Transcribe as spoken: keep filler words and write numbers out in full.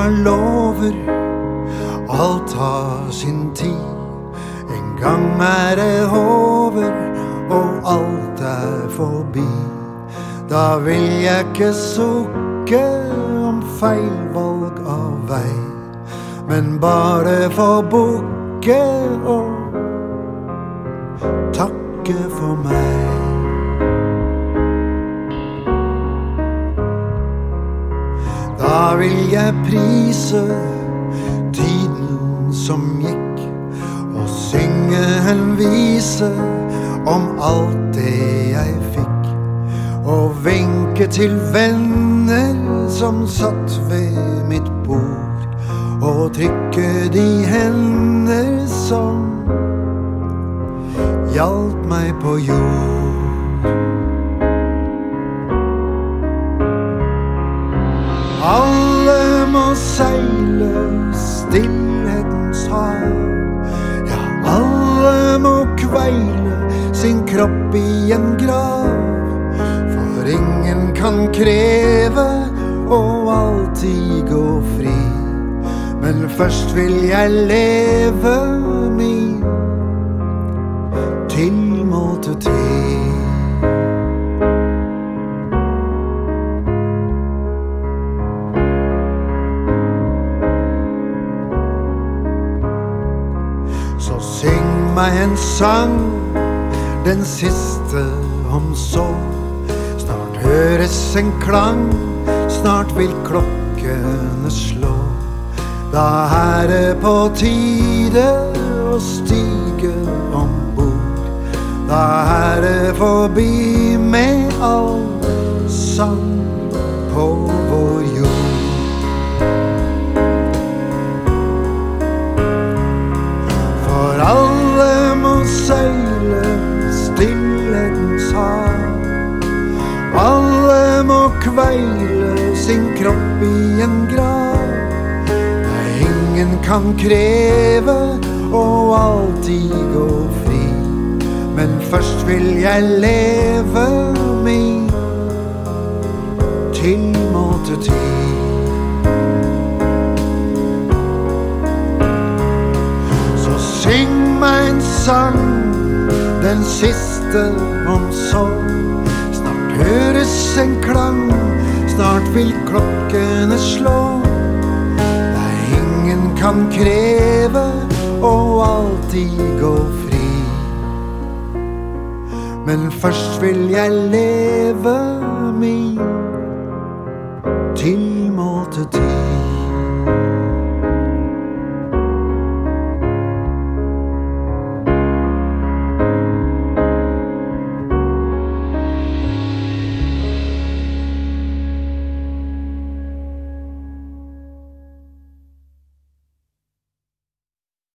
jeg lover, alt har sin tid. En gang er det over, og alt er forbi. Da vil jeg ikke sukke om feilvalg av vei, men bare få bukke og takke for meg. Da vil jeg prise tiden som gikk, og synge en vise om alt det jeg fikk, og vinke til venner som satt ved mitt bord, og trykke de hender som hjalp meg på jord. Alle må seile stillhetens hav, ja, alle må kveile sin kropp i en grav, for ingen kan kreve og alltid gå fri, men først vil jeg leve min tilmålte tid. Så syng meg en sang, den siste om sorg. Snart høres en klang, snart vil klokkene slå. Da er det på tide å stige ombord. Da er det forbi med all sang på vår jord. For alle må seile stillhetens hav, alle må kveile sin kropp i en grav. Ingen kan kreve og alltid gå fri, men først vil jeg leve min tilmålte tid. Så syng meg en sang, den siste om sorg. Snart høres en klang, snart vil klokkene slå. Ingen kan kreve og alltid gå fri, men først vil jeg leve min tilmålte tid.